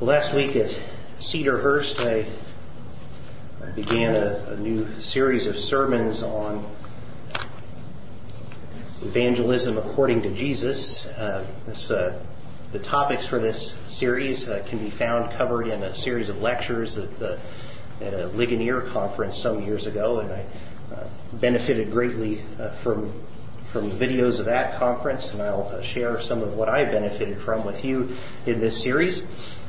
Last week at Cedarhurst, I began a new series of sermons on evangelism according to Jesus. The topics for this series can be found covered in a series of lectures at a Ligonier conference some years ago, and I benefited greatly from the videos of that conference, and I'll share some of what I benefited from with you in this series.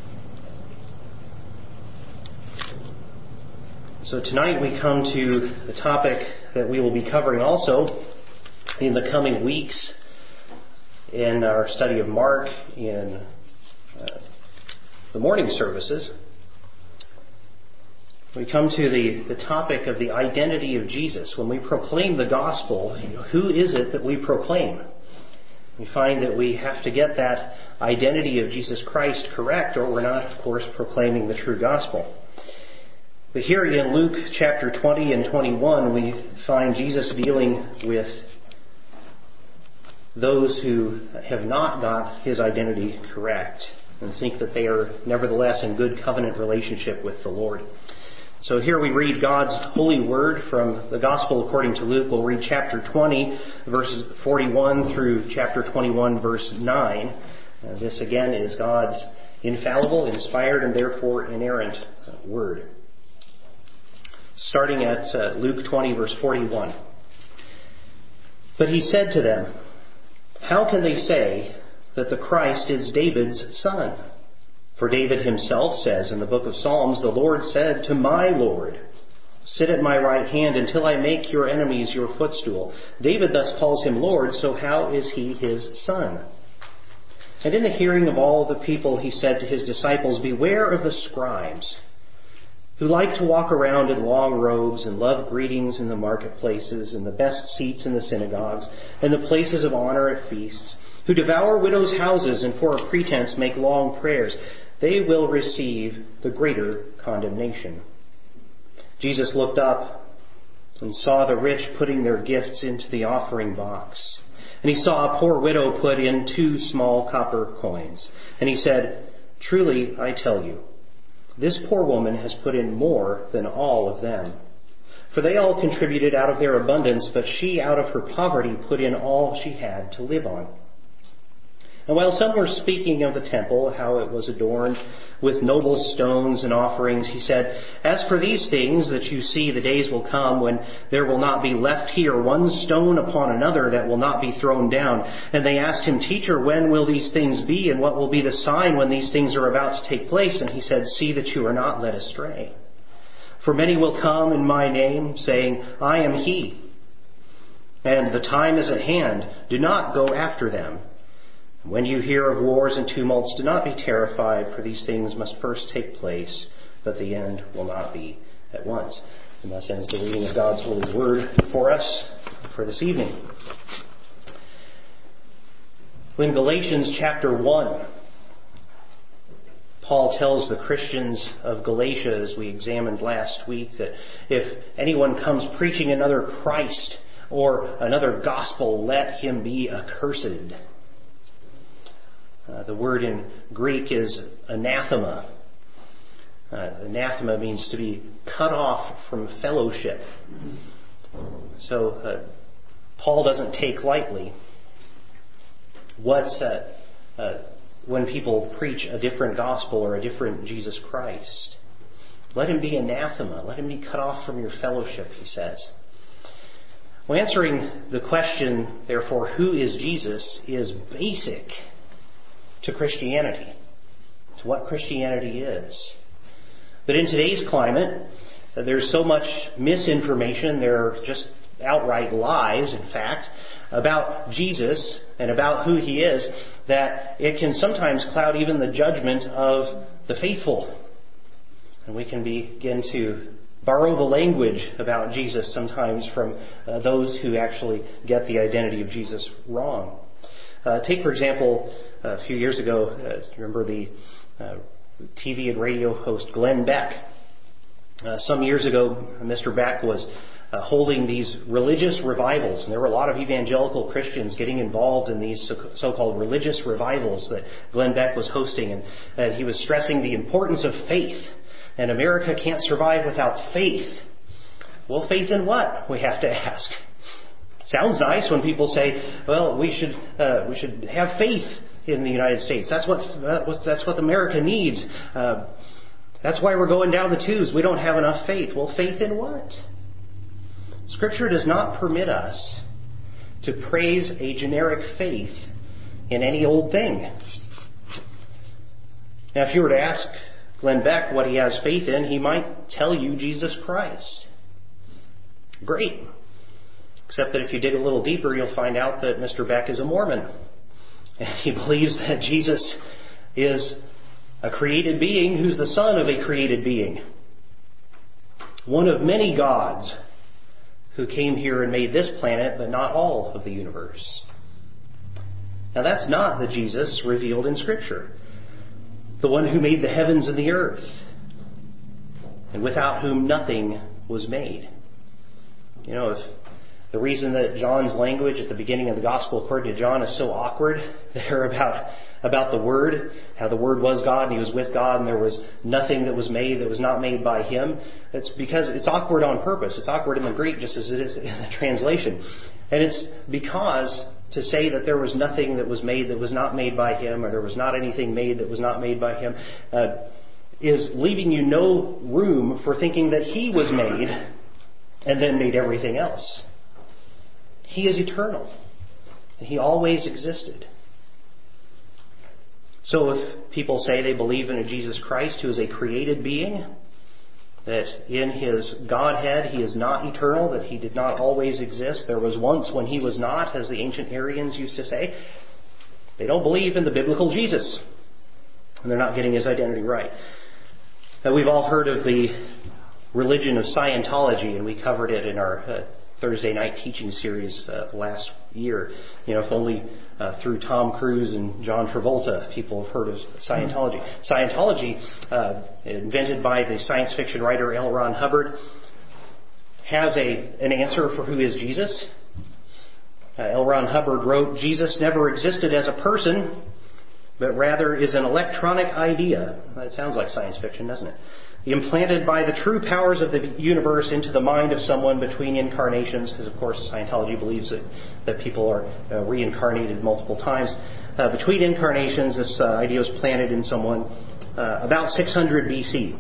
So tonight we come to the topic that we will be covering also in the coming weeks in our study of Mark in the morning services. We come to the topic of the identity of Jesus. When we proclaim the gospel, who is it that we proclaim? We find that we have to get that identity of Jesus Christ correct, or we're not, of course, proclaiming the true gospel. But here in Luke chapter 20 and 21, we find Jesus dealing with those who have not got his identity correct and think that they are nevertheless in good covenant relationship with the Lord. So here we read God's holy word from the Gospel according to Luke. We'll read chapter 20, verses 41 through chapter 21, verse 9. This again is God's infallible, inspired, and therefore inerrant word. Starting at Luke 20, verse 41. But he said to them, "How can they say that the Christ is David's son? For David himself says in the book of Psalms, 'The Lord said to my Lord, sit at my right hand until I make your enemies your footstool.' David thus calls him Lord, so how is he his son?" And in the hearing of all the people, he said to his disciples, "Beware of the scribes, who like to walk around in long robes and love greetings in the marketplaces and the best seats in the synagogues and the places of honor at feasts, who devour widows' houses and for a pretense make long prayers. They will receive the greater condemnation." Jesus looked up and saw the rich putting their gifts into the offering box. And he saw a poor widow put in 2 small copper coins. And he said, "Truly, I tell you, this poor woman has put in more than all of them. For they all contributed out of their abundance, but she out of her poverty put in all she had to live on." And while some were speaking of the temple, how it was adorned with noble stones and offerings, he said, "As for these things that you see, the days will come when there will not be left here one stone upon another that will not be thrown down." And they asked him, "Teacher, when will these things be? And what will be the sign when these things are about to take place?" And he said, "See that you are not led astray. For many will come in my name, saying, 'I am he.' And the time is at hand. Do not go after them. When you hear of wars and tumults, do not be terrified, for these things must first take place, but the end will not be at once." And thus ends the reading of God's holy word for us for this evening. In Galatians chapter 1, Paul tells the Christians of Galatia, as we examined last week, that if anyone comes preaching another Christ or another gospel, let him be accursed. The word in Greek is anathema. Anathema means to be cut off from fellowship. So Paul doesn't take lightly when people preach a different gospel or a different Jesus Christ. Let him be anathema. Let him be cut off from your fellowship, he says. Well, answering the question, therefore, who is Jesus, is basic to Christianity, to what Christianity is. But in today's climate, there's so much misinformation, there are just outright lies, in fact, about Jesus and about who he is, that it can sometimes cloud even the judgment of the faithful. And we can begin to borrow the language about Jesus sometimes from those who actually get the identity of Jesus wrong. Take, for example, a few years ago, remember the TV and radio host Glenn Beck. Some years ago, Mr. Beck was holding these religious revivals. And there were a lot of evangelical Christians getting involved in these so-called religious revivals that Glenn Beck was hosting. And he was stressing the importance of faith. And America can't survive without faith. Well, faith in what? We have to ask. Sounds nice when people say, well, we should have faith in the United States. That's what America needs. That's why we're going down the tubes. We don't have enough faith. Well, faith in what? Scripture does not permit us to praise a generic faith in any old thing. Now, if you were to ask Glenn Beck what he has faith in, he might tell you Jesus Christ. Great. Except that if you dig a little deeper, you'll find out that Mr. Beck is a Mormon. And he believes that Jesus is a created being who's the son of a created being. One of many gods who came here and made this planet, but not all of the universe. Now that's not the Jesus revealed in Scripture. The one who made the heavens and the earth, and without whom nothing was made. You know, if the reason that John's language at the beginning of the Gospel according to John is so awkward there about the Word, how the Word was God and He was with God and there was nothing that was made that was not made by Him, it's because it's awkward on purpose. It's awkward in the Greek just as it is in the translation. And it's because to say that there was nothing that was made that was not made by Him, or there was not anything made that was not made by Him, is leaving you no room for thinking that He was made and then made everything else. He is eternal. And He always existed. So if people say they believe in a Jesus Christ who is a created being, that in His Godhead He is not eternal, that He did not always exist, there was once when He was not, as the ancient Aryans used to say, they don't believe in the biblical Jesus. And they're not getting His identity right. Now, we've all heard of the religion of Scientology, and we covered it in our Thursday night teaching series last year. You know, if only through Tom Cruise and John Travolta people have heard of Scientology. Scientology, invented by the science fiction writer L. Ron Hubbard, has an answer for who is Jesus. L. Ron Hubbard wrote, Jesus never existed as a person, but rather is an electronic idea. That sounds like science fiction, doesn't it? Implanted by the true powers of the universe into the mind of someone between incarnations, because of course Scientology believes that people are reincarnated multiple times. Between incarnations, this idea was planted in someone about 600 BC.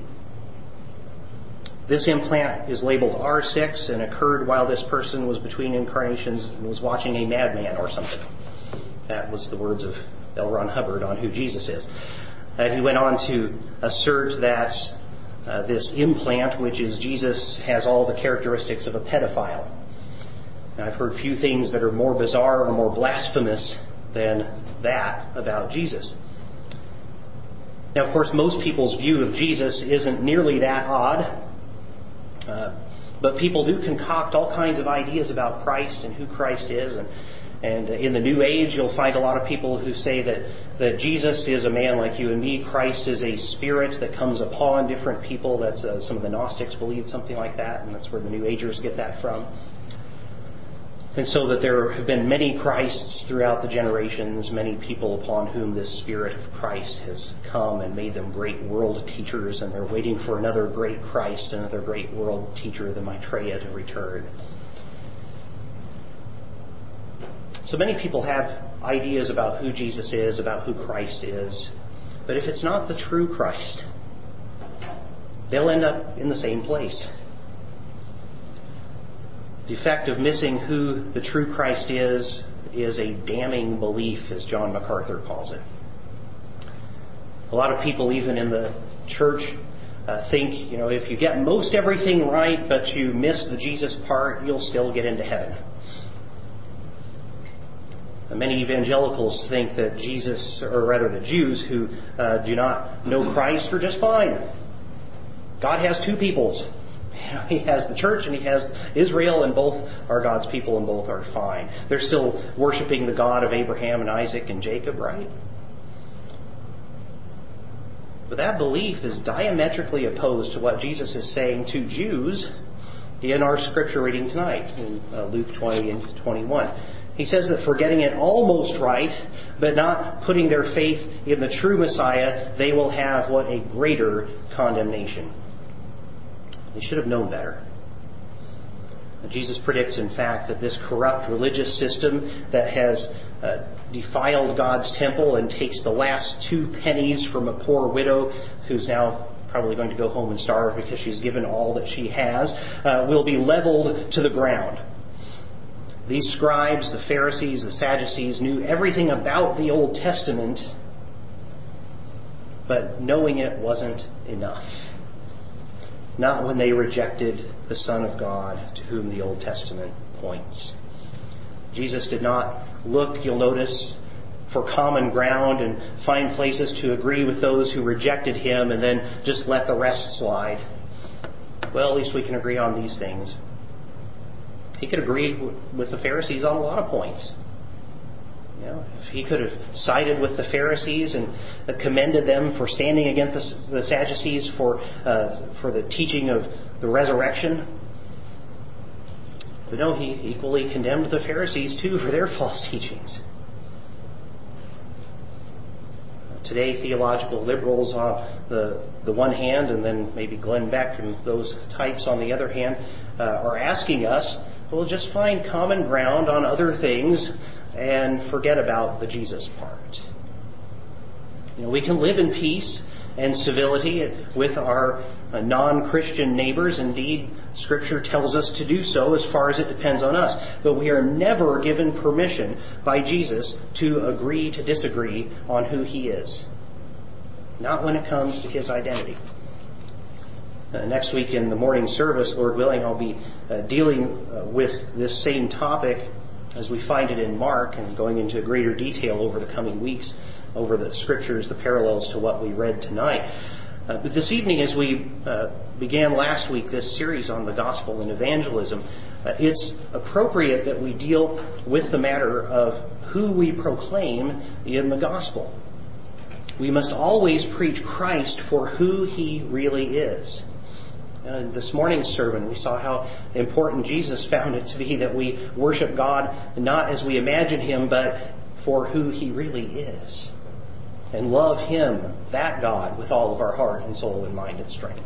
This implant is labeled R6 and occurred while this person was between incarnations and was watching a madman or something. That was the words of L. Ron Hubbard on who Jesus is. He went on to assert that this implant, which is Jesus, has all the characteristics of a pedophile. Now, I've heard few things that are more bizarre or more blasphemous than that about Jesus. Now, of course, most people's view of Jesus isn't nearly that odd. But people do concoct all kinds of ideas about Christ and who Christ is. And in the New Age, you'll find a lot of people who say that Jesus is a man like you and me. Christ is a spirit that comes upon different people. That's some of the Gnostics believed something like that, and that's where the New Agers get that from. And so that there have been many Christs throughout the generations, many people upon whom this Spirit of Christ has come and made them great world teachers, and they're waiting for another great Christ, another great world teacher, the Maitreya, to return. So many people have ideas about who Jesus is, about who Christ is. But if it's not the true Christ, they'll end up in the same place. The effect of missing who the true Christ is a damning belief, as John MacArthur calls it. A lot of people, even in the church, think, if you get most everything right, but you miss the Jesus part, you'll still get into heaven. Many evangelicals think that the Jews who do not know Christ are just fine. God has two peoples. He has the church and He has Israel, and both are God's people and both are fine. They're still worshiping the God of Abraham and Isaac and Jacob, right? But that belief is diametrically opposed to what Jesus is saying to Jews in our scripture reading tonight in Luke 20 and 21. He says that for getting it almost right, but not putting their faith in the true Messiah, they will have what? A greater condemnation. They should have known better. Jesus predicts, in fact, that this corrupt religious system that has defiled God's temple and takes the last 2 pennies from a poor widow who's now probably going to go home and starve because she's given all that she has, will be leveled to the ground. These scribes, the Pharisees, the Sadducees, knew everything about the Old Testament, but knowing it wasn't enough. Not when they rejected the Son of God to whom the Old Testament points. Jesus did not look, you'll notice, for common ground and find places to agree with those who rejected him and then just let the rest slide. Well, at least we can agree on these things. He could agree with the Pharisees on a lot of points. If he could have sided with the Pharisees and commended them for standing against the Sadducees for the teaching of the resurrection. But no, he equally condemned the Pharisees too for their false teachings. Today, theological liberals on the one hand, and then maybe Glenn Beck and those types on the other hand, are asking us, well, just find common ground on other things and forget about the Jesus part. We can live in peace and civility with our non-Christian neighbors. Indeed, Scripture tells us to do so as far as it depends on us. But we are never given permission by Jesus to agree to disagree on who he is. Not when it comes to his identity. Next week in the morning service, Lord willing, I'll be dealing with this same topic as we find it in Mark and going into greater detail over the coming weeks over the Scriptures, the parallels to what we read tonight. But this evening, as we began last week this series on the gospel and evangelism, it's appropriate that we deal with the matter of who we proclaim in the gospel. We must always preach Christ for who he really is. In this morning's sermon, we saw how important Jesus found it to be that we worship God not as we imagine him, but for who he really is. And love him, that God, with all of our heart and soul and mind and strength.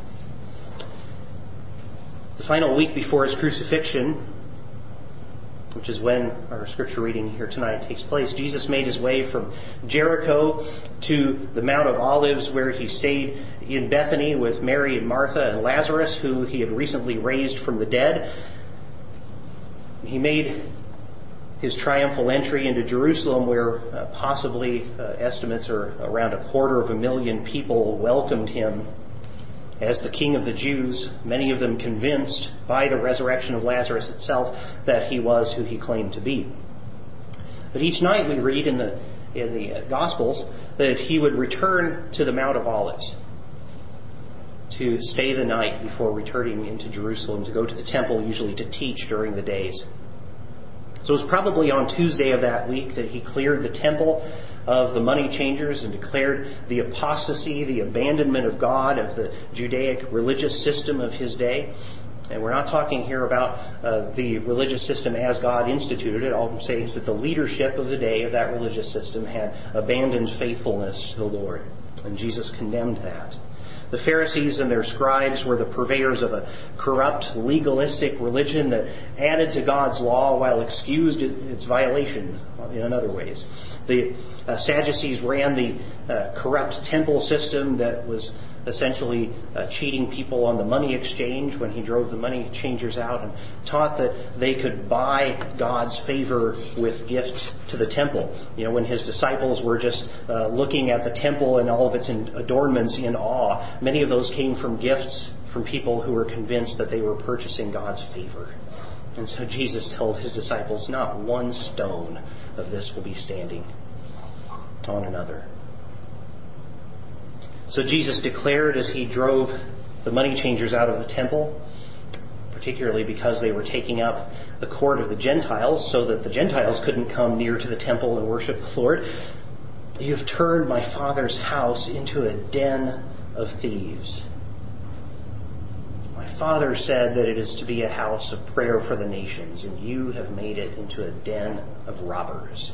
The final week before his crucifixion, which is when our scripture reading here tonight takes place, Jesus made his way from Jericho to the Mount of Olives, where he stayed in Bethany with Mary and Martha and Lazarus, who he had recently raised from the dead. He made his triumphal entry into Jerusalem, where possibly estimates are around 250,000 people welcomed him as the King of the Jews, many of them convinced by the resurrection of Lazarus itself that he was who he claimed to be. But each night we read in the Gospels that he would return to the Mount of Olives to stay the night before returning into Jerusalem, to go to the temple, usually to teach during the days. So it was probably on Tuesday of that week that he cleared the temple of the money changers and declared the apostasy, the abandonment of God, of the Judaic religious system of his day. And we're not talking here about the religious system as God instituted it. All I'm saying is that the leadership of the day of that religious system had abandoned faithfulness to the Lord. And Jesus condemned that. The Pharisees and their scribes were the purveyors of a corrupt, legalistic religion that added to God's law while excused its violation in other ways. The Sadducees ran the corrupt temple system that was essentially cheating people on the money exchange when he drove the money changers out, and taught that they could buy God's favor with gifts to the temple. When his disciples were just looking at the temple and all of its adornments in awe, many of those came from gifts from people who were convinced that they were purchasing God's favor. And so Jesus told his disciples, not one stone of this will be standing on another. So Jesus declared as he drove the money changers out of the temple, particularly because they were taking up the court of the Gentiles so that the Gentiles couldn't come near to the temple and worship the Lord, "You've turned my Father's house into a den of thieves." My My Father said that it is to be a house of prayer for the nations, and you have made it into a den of robbers.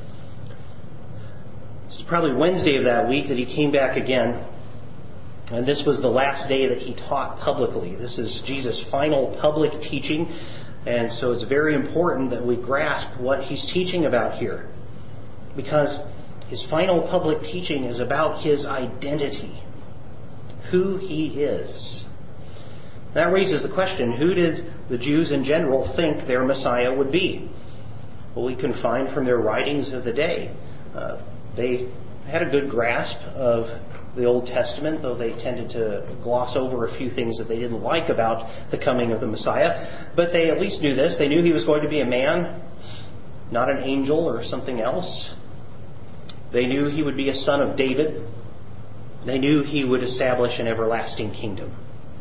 This is probably Wednesday of that week that he came back again. And this was the last day that he taught publicly. This is Jesus' final public teaching. And so it's very important that we grasp what he's teaching about here. Because his final public teaching is about his identity. Who he is. That raises the question, who did the Jews in general think their Messiah would be? Well, we can find from their writings of the day. They had a good grasp of the Old Testament, though they tended to gloss over a few things that they didn't like about the coming of the Messiah. But they at least knew this. They knew he was going to be a man, not an angel or something else. They knew he would be a son of David. They knew he would establish an everlasting kingdom.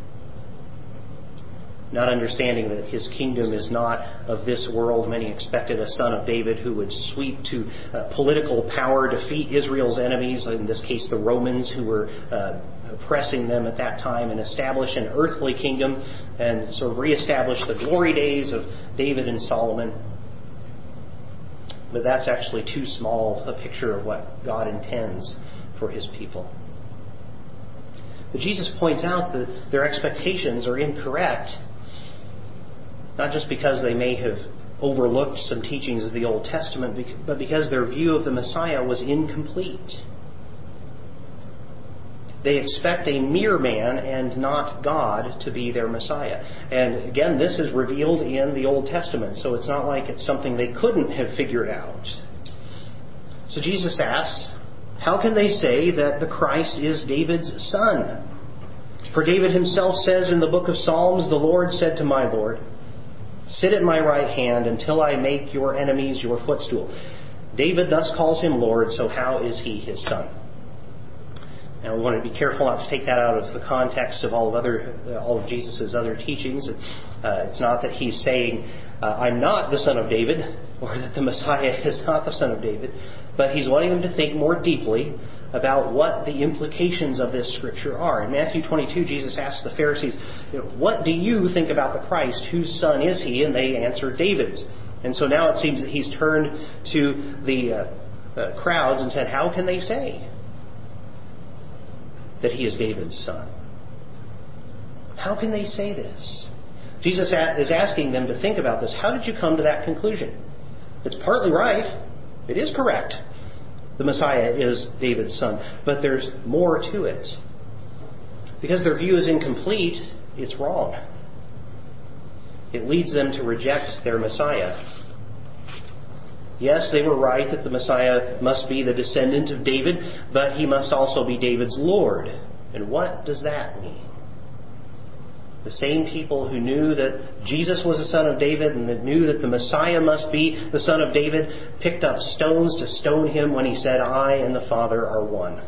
Not understanding that his kingdom is not of this world. Many expected a son of David who would sweep to political power, defeat Israel's enemies, in this case the Romans who were oppressing them at that time, and establish an earthly kingdom and sort of reestablish the glory days of David and Solomon. But that's actually too small a picture of what God intends for his people. But Jesus points out that their expectations are incorrect. Not just because they may have overlooked some teachings of the Old Testament, but because their view of the Messiah was incomplete. They expect a mere man and not God to be their Messiah. And again, this is revealed in the Old Testament, so it's not like it's something they couldn't have figured out. So Jesus asks, how can they say that the Christ is David's son? For David himself says in the book of Psalms, the Lord said to my Lord, sit at my right hand until I make your enemies your footstool. David thus calls him Lord, so how is he his son? Now we want to be careful not to take that out of the context of all of Jesus' other teachings. It's not that he's saying, I'm not the son of David, or that the Messiah is not the son of David, but he's wanting them to think more deeply about what the implications of this scripture are. In Matthew 22, Jesus asks the Pharisees, what do you think about the Christ? Whose son is he? And they answer, David's. And so now it seems that he's turned to the crowds and said, how can they say that he is David's son? How can they say this? Jesus is asking them to think about this. How did you come to that conclusion? It's partly right. It is correct. The Messiah is David's son. But there's more to it. Because their view is incomplete, it's wrong. It leads them to reject their Messiah. Yes, they were right that the Messiah must be the descendant of David, but he must also be David's Lord. And what does that mean? The same people who knew that Jesus was the son of David and that knew that the Messiah must be the son of David picked up stones to stone him when he said, I and the Father are one.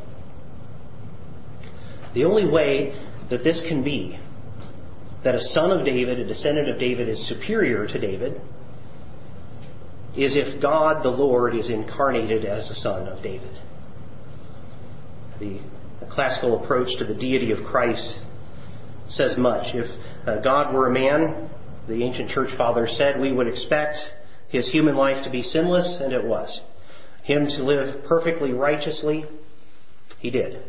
The only way that this can be, that a son of David, a descendant of David, is superior to David, is if God the Lord is incarnated as the son of David. The classical approach to the deity of Christ says much. If God were a man, the ancient church fathers said, we would expect his human life to be sinless, and it was. Him to live perfectly righteously, he did.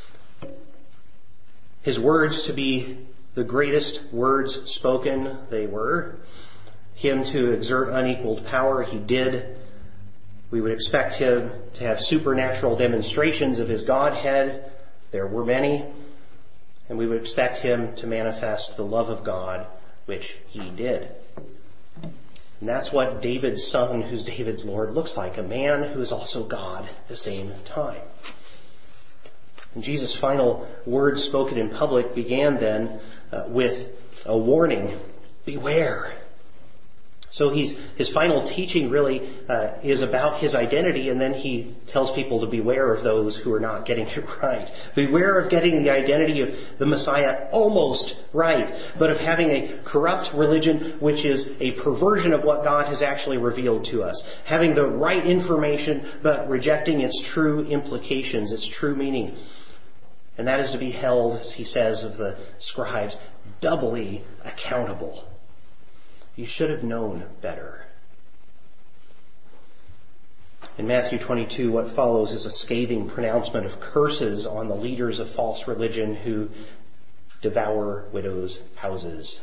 His words to be the greatest words spoken, they were. Him to exert unequaled power, he did. We would expect him to have supernatural demonstrations of his Godhead. There were many. And we would expect him to manifest the love of God, which he did. And that's what David's son, who's David's Lord, looks like. A man who is also God at the same time. And Jesus' final words spoken in public began then with a warning. Beware. So his final teaching really is about his identity, and then he tells people to beware of those who are not getting it right. Beware of getting the identity of the Messiah almost right, but of having a corrupt religion which is a perversion of what God has actually revealed to us. Having the right information, but rejecting its true implications, its true meaning. And that is to be held, as he says of the scribes, doubly accountable. You should have known better. In Matthew 22, what follows is a scathing pronouncement of curses on the leaders of false religion who devour widows' houses.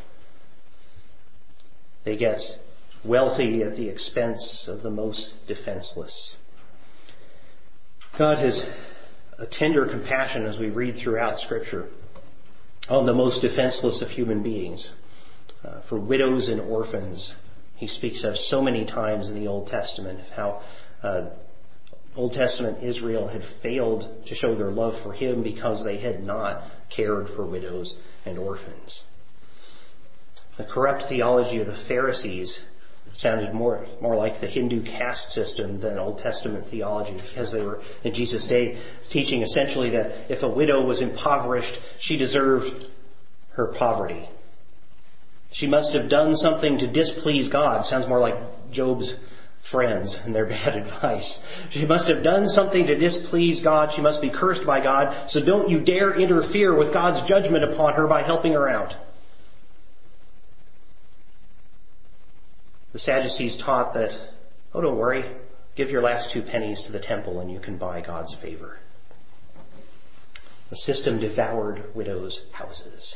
They get wealthy at the expense of the most defenseless. God has a tender compassion as we read throughout Scripture on the most defenseless of human beings. For widows and orphans, he speaks of so many times in the Old Testament, how Old Testament Israel had failed to show their love for him because they had not cared for widows and orphans. The corrupt theology of the Pharisees sounded more like the Hindu caste system than Old Testament theology, because they were, in Jesus' day, teaching essentially that if a widow was impoverished, she deserved her poverty. She must have done something to displease God. Sounds more like Job's friends and their bad advice. She must have done something to displease God. She must be cursed by God. So don't you dare interfere with God's judgment upon her by helping her out. The Sadducees taught that, don't worry, give your last 2 pennies to the temple and you can buy God's favor. The system devoured widows' houses.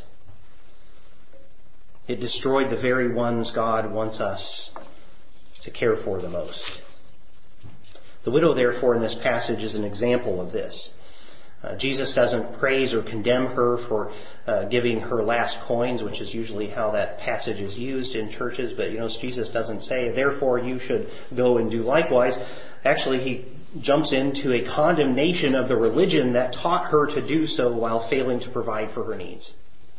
It destroyed the very ones God wants us to care for the most. The widow, therefore, in this passage is an example of this. Jesus doesn't praise or condemn her for giving her last coins, which is usually how that passage is used in churches. But Jesus doesn't say, therefore you should go and do likewise. Actually, he jumps into a condemnation of the religion that taught her to do so while failing to provide for her needs.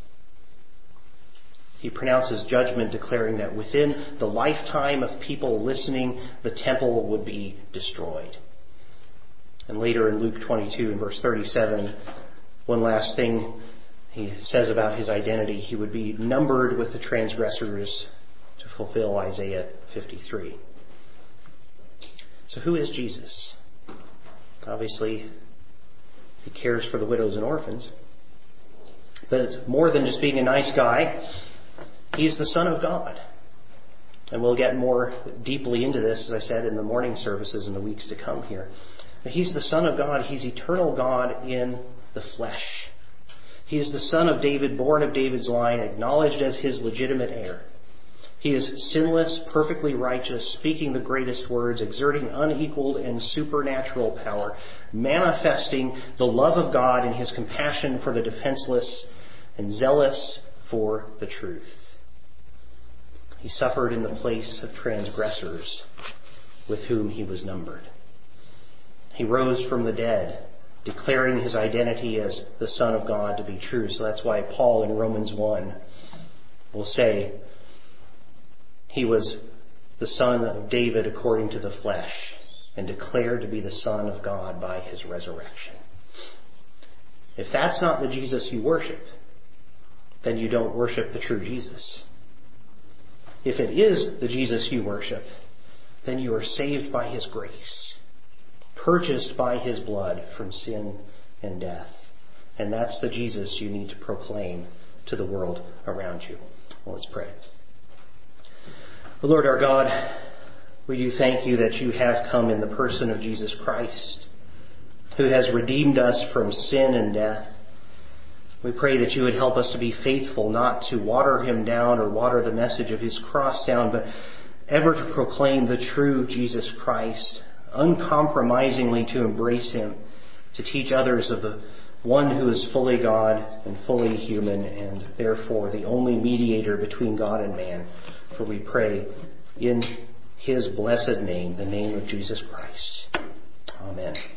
He pronounces judgment, declaring that within the lifetime of people listening, the temple would be destroyed. And later in Luke 22 and verse 37, one last thing he says about his identity. He would be numbered with the transgressors to fulfill Isaiah 53. So who is Jesus? Obviously, he cares for the widows and orphans. But it's more than just being a nice guy. He's the Son of God. And we'll get more deeply into this, as I said, in the morning services in the weeks to come here. He's the Son of God. He's eternal God in the flesh. He is the Son of David, born of David's line, acknowledged as his legitimate heir. He is sinless, perfectly righteous, speaking the greatest words, exerting unequaled and supernatural power, manifesting the love of God in his compassion for the defenseless and zealous for the truth. He suffered in the place of transgressors with whom he was numbered. He rose from the dead, declaring his identity as the Son of God to be true. So that's why Paul in Romans 1 will say he was the son of David according to the flesh and declared to be the Son of God by his resurrection. If that's not the Jesus you worship, then you don't worship the true Jesus. If it is the Jesus you worship, then you are saved by his grace, purchased by his blood from sin and death. And that's the Jesus you need to proclaim to the world around you. Well, let's pray. Lord our God, we do thank you that you have come in the person of Jesus Christ, who has redeemed us from sin and death. We pray that you would help us to be faithful, not to water him down or water the message of his cross down, but ever to proclaim the true Jesus Christ, uncompromisingly to embrace him, to teach others of the one who is fully God and fully human, and therefore the only mediator between God and man. For we pray in his blessed name, the name of Jesus Christ. Amen.